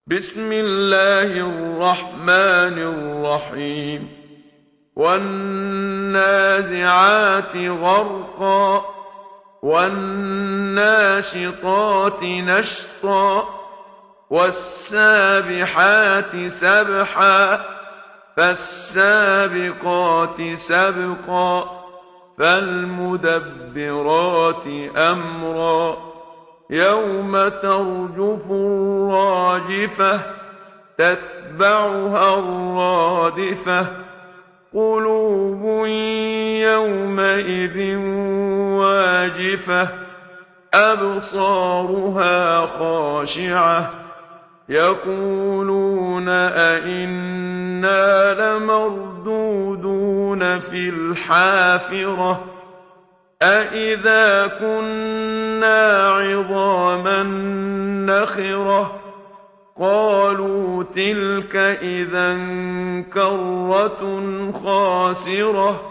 بسم الله الرحمن الرحيم. والنازعات غرقا والناشطات نشطا والسابحات سبحا فالسابقات سبقا فالمدبرات أمرا يوم ترجف الراجفة تتبعها الرادفة قلوب يومئذ واجفة أبصارها خاشعة يقولون أئنا لمردودون في الحافرة أئذا كنا عظاما نخرة قالوا تلك إذا كرة خاسرة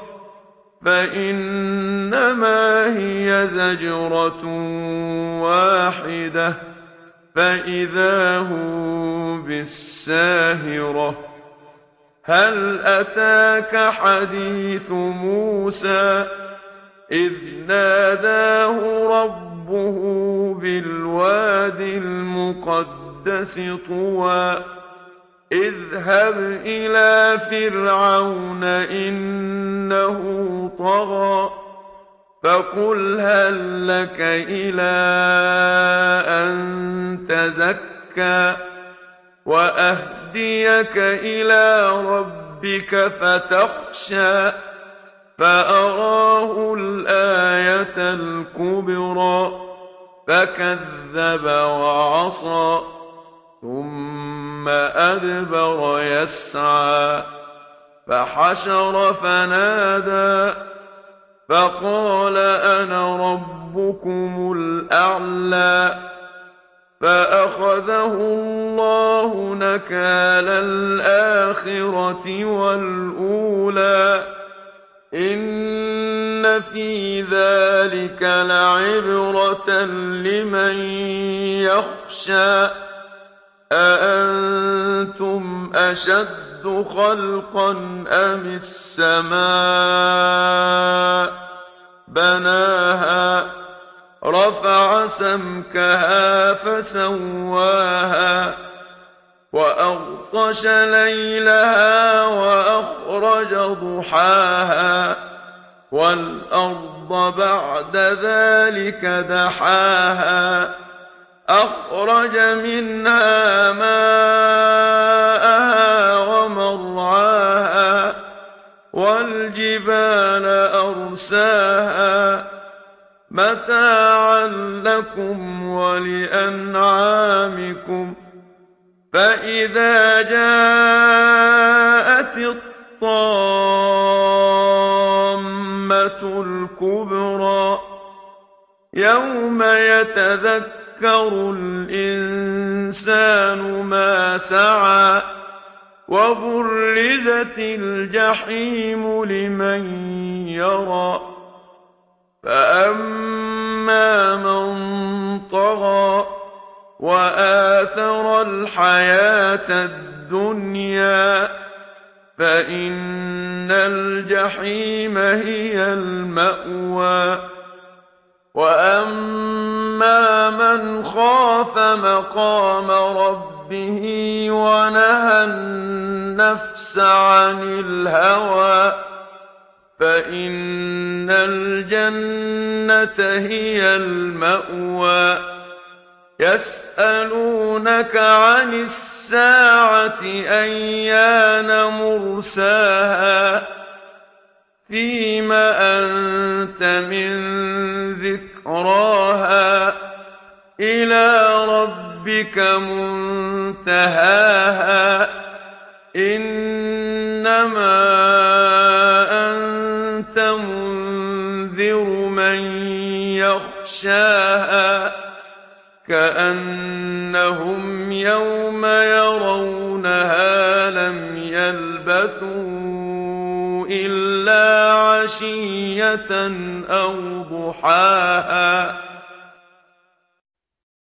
فإنما هي زجرة واحدة فإذا هم بالساهرة هل أتاك حديث موسى إذ ناداه ربه بالواد المقدس طوى اذهب إلى فرعون إنه طغى فقل هل لك إلى أن تزكى وأهديك إلى ربك فتخشى فأراه الآية الكبرى فكذب وعصى ثم أدبر يسعى فحشر فنادى فقال أنا ربكم الأعلى فأخذه الله نكال الآخرة والأولى إن في ذلك لعبرة لمن يخشى أأنتم أشد خلقا أم السماء بناها رفع سمكها فسواها وأغطش ليلها وأخرج ضحاها والأرض بعد ذلك دحاها أخرج منها ماءها ومرعاها والجبال أرساها متاعا لكم ولأنعامكم فإذا جاءت الطامة الكبرى يوم يتذكر الإنسان ما سعى وبرزت الجحيم لمن يرى فأما من طغى وآثر الحياة الدنيا فإن الجحيم هي المأوى وأما من خاف مقام ربه ونهى النفس عن الهوى فإن الجنة هي المأوى يسألونك عن الساعة أيان مرساها فيم أنت من ذكراها إلى ربك منتهاها إنما أنت منذر من يخشاها كأنهم يوم يرونها لم يلبثوا إلا عشية أو ضحاها